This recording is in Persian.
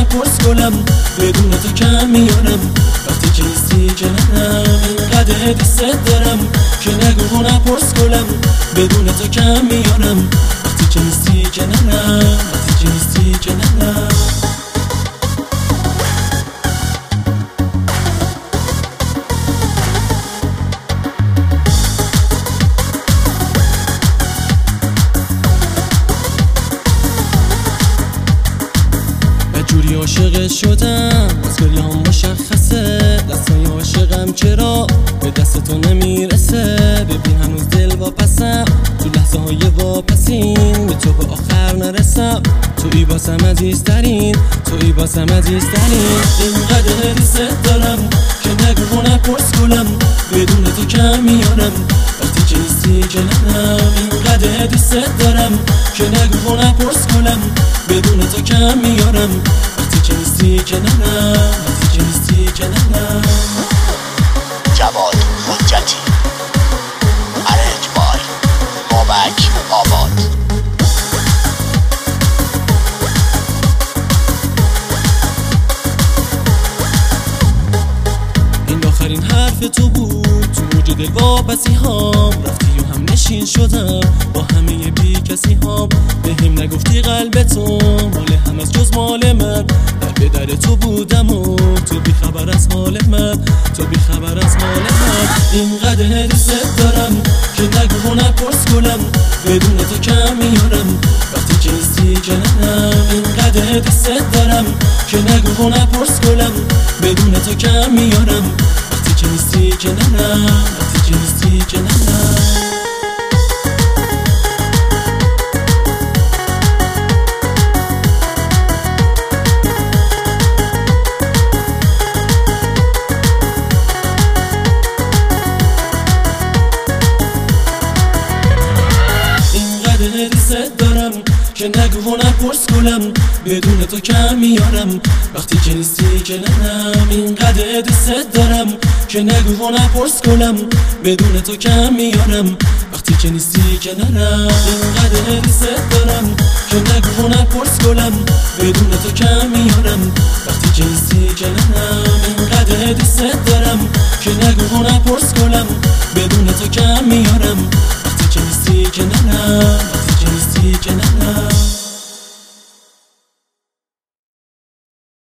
نپرس گلم، بدون تو کم میارم وقتی که نیستی کنارم. اینقدر دوست دارم که نگو نپرس گلم، بدون تو کم میارم وقتی که نیستی کنارم، وقتی که نیستی کنارم. جوری عاشقت شدم از گریه‌هام مشخصه، دستای عاشقم چرا به دست تو نمیرسه. ببین هنوز دل واپسم، تو لحظه های واپسین به تو به آخر نرسم. تویی واسم عزیزترین، تویی واسم عزیزترین. اینقدر دوست دارم که نگو نپرس گلم، بدون تو کم میارم وقتی که نیستی کنارم. اینقدر دوست دارم که نگو نپرس گلم، بدون تو کم میارم وقتی که نیستی کنارم، وقتی که نیستی کنارم. جواد حجتی، ارنج بای بابک آباد. این آخرین حرف تو بود تو موج دل واپسی هام، رفتی و هم نشین شدم با همه بی کسی هام. بهم نگفتی قلب تو مال هم از جز مال من، در به در تو بودم و تو بی خبر از حال من، تو بی خبر از حال من. اینقدر دوست دارم که نگو نپرس گلم، بدون تو کم میارم وقتی که نیستی کنارم. اینقدر دوست دارم که نگو نپرس گلم، بدون تو کم میارم وقتی که نیستی کنارم، وقتی که نیستی کنارم. دوست دارم که نگو نپرس گلم، بدون تو کم میارم وقتی که نیستی کنارم. اینقدر دوست دارم که نگو نپرس گلم، بدون تو کم میارم وقتی که نیستی کنارم. اینقدر دوست دارم که نگو نپرس گلم، بدون تو کم میارم وقتی که نیستی کنارم. اینقدر دوست دارم که نگو